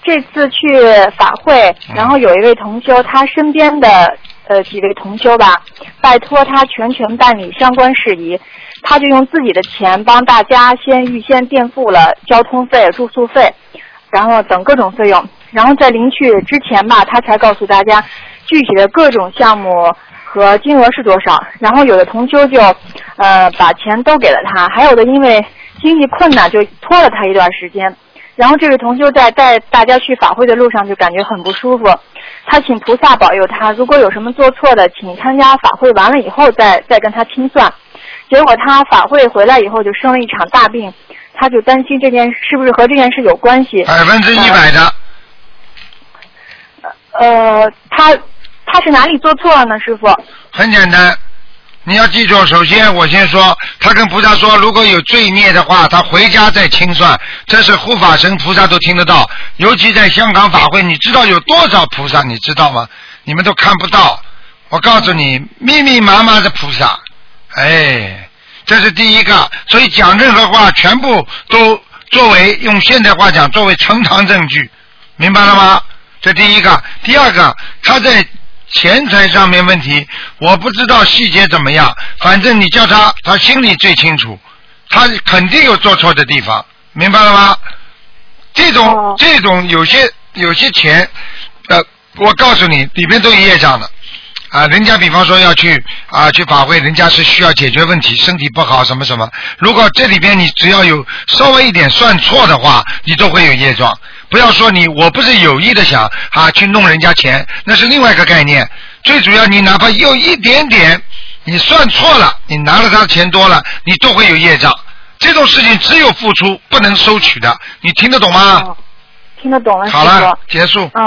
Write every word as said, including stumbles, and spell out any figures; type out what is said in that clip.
这次去法会，然后有一位同修，他身边的呃几位同修吧，拜托他全权办理相关事宜，他就用自己的钱帮大家先预先垫付了交通费、住宿费，然后等各种费用，然后在临去之前吧，他才告诉大家具体的各种项目和金额是多少，然后有的同修就呃把钱都给了他，还有的因为经济困难就拖了他一段时间。然后这位同修在带大家去法会的路上就感觉很不舒服，他请菩萨保佑他，如果有什么做错的，请参加法会完了以后再再跟他清算。结果他法会回来以后就生了一场大病，他就担心这件是不是和这件事有关系。 百分之一百的。 呃，他他是哪里做错了呢，师傅？ 很简单。你要记住，首先我先说，他跟菩萨说，如果有罪孽的话，他回家再清算，这是护法神菩萨都听得到。尤其在香港法会，你知道有多少菩萨，你知道吗？你们都看不到。我告诉你，密密麻麻的菩萨，哎，这是第一个。所以讲任何话，全部都作为用现代话讲，作为呈堂证据，明白了吗？这第一个。第二个，他在钱财上面问题，我不知道细节怎么样，反正你叫他，他心里最清楚，他肯定有做错的地方，明白了吗？这种、哦、这种有些有些钱，呃，我告诉你，里边都有业障的。啊，人家比方说要去啊去法会，人家是需要解决问题，身体不好什么什么。如果这里边你只要有稍微一点算错的话，你都会有业障。不要说你我不是有意的想啊去弄人家钱，那是另外一个概念。最主要你哪怕有一点点你算错了，你拿了他的钱多了，你都会有业障。这种事情只有付出不能收取的，你听得懂吗？ 哦、听得懂了。 好了，结束。 嗯